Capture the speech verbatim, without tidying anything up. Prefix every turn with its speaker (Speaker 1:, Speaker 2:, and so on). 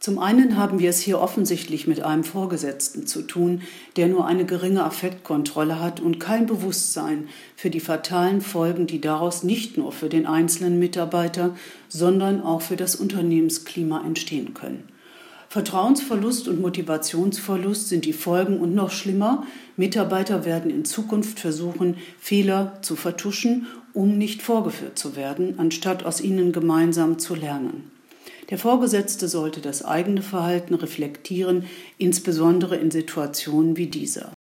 Speaker 1: Zum einen haben wir es hier offensichtlich mit einem Vorgesetzten zu tun, der nur eine geringe Affektkontrolle hat und kein Bewusstsein für die fatalen Folgen, die daraus nicht nur für den einzelnen Mitarbeiter, sondern auch für das Unternehmensklima entstehen können. Vertrauensverlust und Motivationsverlust sind die Folgen und noch schlimmer, Mitarbeiter werden in Zukunft versuchen, Fehler zu vertuschen, um nicht vorgeführt zu werden, anstatt aus ihnen gemeinsam zu lernen. Der Vorgesetzte sollte das eigene Verhalten reflektieren, insbesondere in Situationen wie dieser.